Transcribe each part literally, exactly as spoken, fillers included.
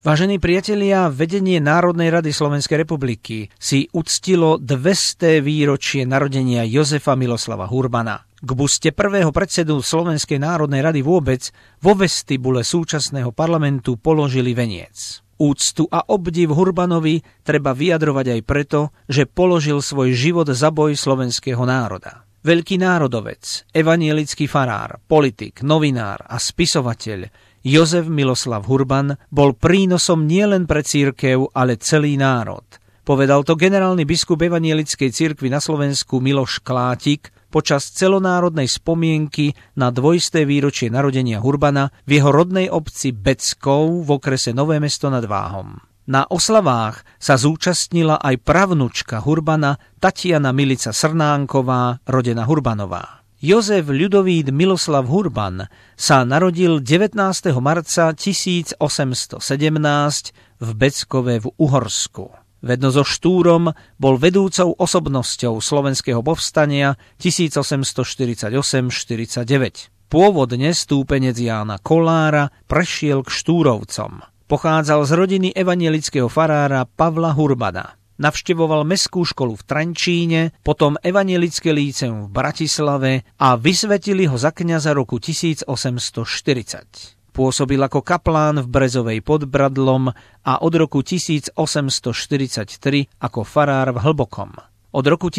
Vážení priatelia, vedenie Národnej rady Slovenskej republiky si uctilo dvesté výročie narodenia Jozefa Miloslava Hurbana. K buste prvého predsedu Slovenskej národnej rady vôbec vo vestibule súčasného parlamentu položili veniec. Úctu a obdiv Hurbanovi treba vyjadrovať aj preto, že položil svoj život za boj slovenského národa. Veľký národovec, evanjelický farár, politik, novinár a spisovateľ Jozef Miloslav Hurban bol prínosom nielen pre cirkev, ale celý národ. Povedal to generálny biskup evanjelickej cirkvi na Slovensku Miloš Klátik počas celonárodnej spomienky na dvojsté výročie narodenia Hurbana v jeho rodnej obci Beckov v okrese Nové Mesto nad Váhom. Na oslavách sa zúčastnila aj pravnučka Hurbana Tatiana Milica Srnánková, rodená Hurbanová. Jozef Ľudovít Miloslav Hurban sa narodil devätnásteho marca tisícosemstosedemnásť v Beckove v Uhorsku. Vedno so Štúrom bol vedúcou osobnosťou slovenského povstania tisícosemstoštyridsaťosem štyridsaťdeväť. Pôvodne stúpenec Jána Kolára prešiel k Štúrovcom. Pochádzal z rodiny evanjelického farára Pavla Hurbana. Navštevoval mestskú školu v Trenčíne, potom evanjelické líceum v Bratislave a vysvetili ho za kňaza roku tisícosemstoštyridsať. Pôsobil ako kaplán v Brezovej pod Bradlom a od roku tisícosemstoštyridsaťtri ako farár v Hlbokom. Od roku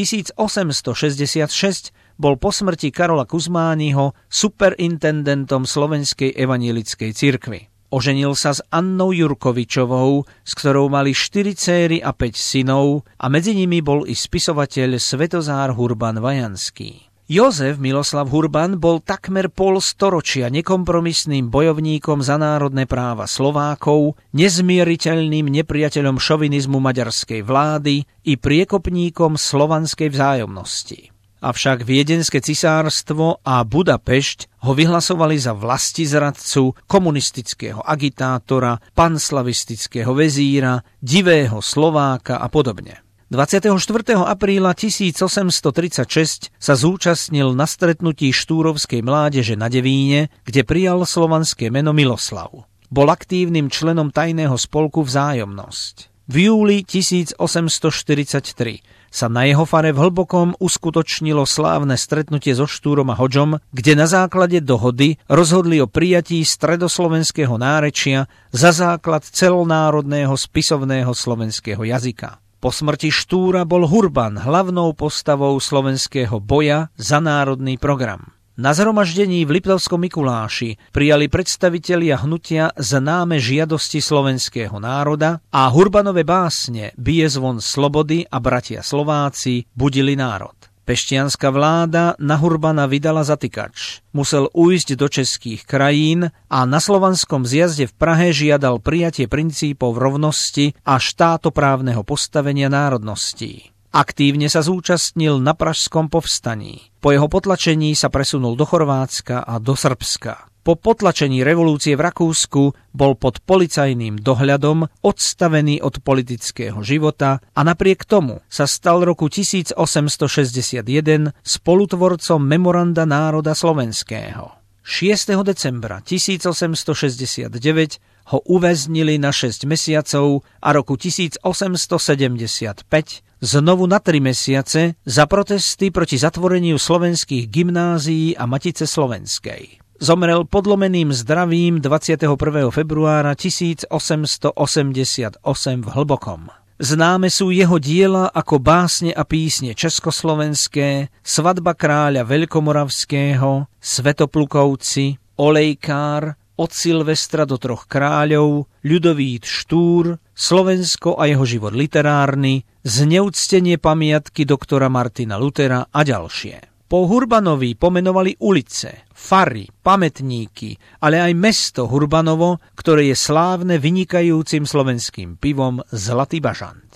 tisícosemstošesťdesiatšesť bol po smrti Karola Kuzmániho superintendentom Slovenskej evanjelickej cirkvi. Oženil sa s Annou Jurkovičovou, s ktorou mali štyri céry a päť synov a medzi nimi bol i spisovateľ Svetozár Hurban Vajanský. Jozef Miloslav Hurban bol takmer pol storočia nekompromisným bojovníkom za národné práva Slovákov, nezmieriteľným nepriateľom šovinizmu maďarskej vlády i priekopníkom slovanskej vzájomnosti. Avšak Viedenské cisárstvo a Budapešť ho vyhlasovali za vlastizradcu, komunistického agitátora, panslavistického vezíra, divého Slováka a podobne. dvadsiateho štvrtého apríla tisícosemstotridsaťšesť sa zúčastnil na stretnutí štúrovskej mládeže na Devíne, kde prijal slovanské meno Miloslav. Bol aktívnym členom tajného spolku Vzájomnosť. V júli tisícosemstoštyridsaťtri sa na jeho fare v Hlbokom uskutočnilo slávne stretnutie so Štúrom a Hodžom, kde na základe dohody rozhodli o prijatí stredoslovenského nárečia za základ celonárodného spisovného slovenského jazyka. Po smrti Štúra bol Hurban hlavnou postavou slovenského boja za národný program. Na zhromaždení v Liptovskom Mikuláši prijali predstavitelia hnutia známe žiadosti slovenského národa a Hurbanove básne Bije zvon slobody a Bratia Slováci budili národ. Pešťanská vláda na Hurbana vydala zatykač. Musel ujsť do českých krajín a na slovanskom zjazde v Prahe žiadal prijatie princípov rovnosti a štátoprávneho postavenia národností. Aktívne sa zúčastnil na pražskom povstaní. Po jeho potlačení sa presunul do Chorvátska a do Srbska. Po potlačení revolúcie v Rakúsku bol pod policajným dohľadom odstavený od politického života a napriek tomu sa stal roku tisícosemstošesťdesiatjeden spolutvorcom Memoranda národa slovenského. šiesteho decembra tisícosemstošesťdesiatdeväť ho uväznili na šesť mesiacov a roku tisícosemstosedemdesiatpäť znovu na tri mesiace za protesty proti zatvoreniu slovenských gymnázií a Matice slovenskej. Zomrel podlomeným zdravím dvadsiateho prvého februára tisícosemstoosemdesiatosem v Hlbokom. Známe sú jeho diela ako Básne a písne československé, Svadba kráľa veľkomoravského, Svetoplukovci, Olejkár, Od Silvestra do troch kráľov, Ľudovít Štúr, Slovensko a jeho život literárny, Zneúctenie pamiatky doktora Martina Lutera a ďalšie. Po Hurbanovi pomenovali ulice, fary, pamätníky, ale aj mesto Hurbanovo, ktoré je slávne vynikajúcim slovenským pivom Zlatý bažant.